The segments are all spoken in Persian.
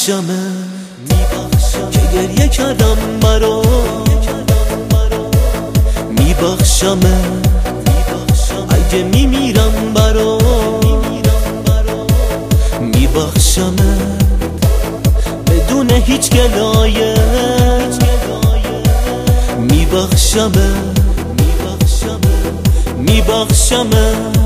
که گریه کردم برات میبخشمت اگه میمیرم برات میبخشمت بدون هیچ گلایه میبخشمت میبخشمت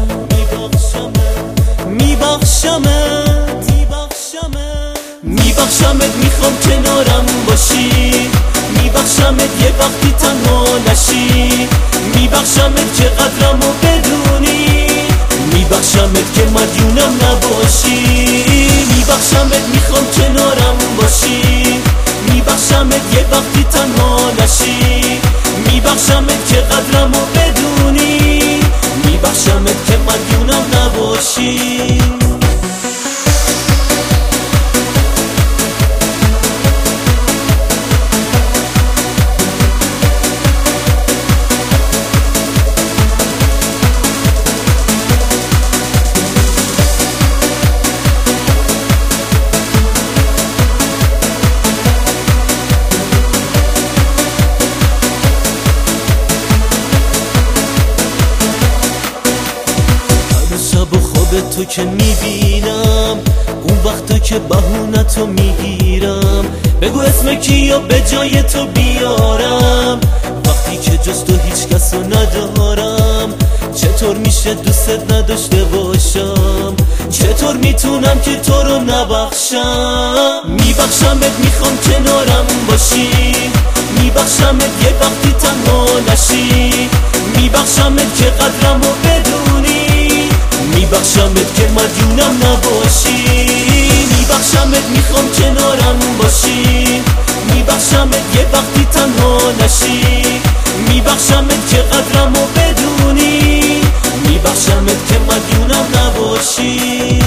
میبخشمت میخوام کنارم باشی میبخشمت یه وقتی تنها نشی میبخشمت که قدرمو بدونی میبخشمت که مدیونم نباشی میبخشمت میخوام کنارم باشی میبخشمت یه وقتی تنها نشی میبخشمت که قدرمو بدونی میبخشمت که مدیونم نباشی تو که میبینم اون وقتا که بهونتو میگیرم بگو اسم کیو به جای تو بیارم وقتی که جز تو هیچ کسو ندارم چطور میشه دوستت نداشته باشم چطور میتونم که تو رو نبخشم میبخشمت میخوام کنارم باشی میبخشمت یه وقتی تنها نشی میبخشمت که قدرمو بدونی میبخشمت که مدیونم نباشی میبخشمت میخوام کنارم باشی میبخشمت یه وقتی تنها نشی میبخشمت که قدرمو بدونی میبخشمت که مدیونم نباشی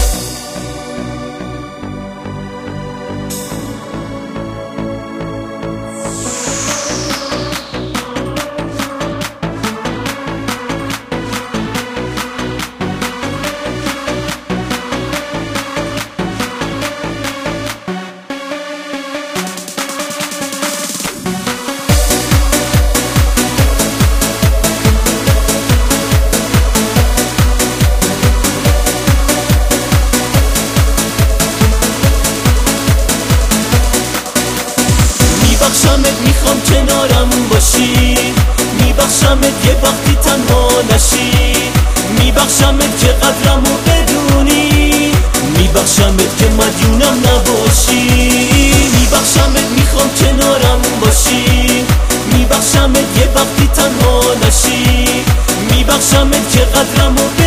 میبخشمت میخوام کنارم باشی میبخشمت یه وقتی تنها نشی میبخشمت که قدرمو بدونی میبخشمت که مدیونم نباشی میبخشمت میخوام کنارم باشی میبخشمت یه وقتی تنها نشی میبخشمت که قدرمو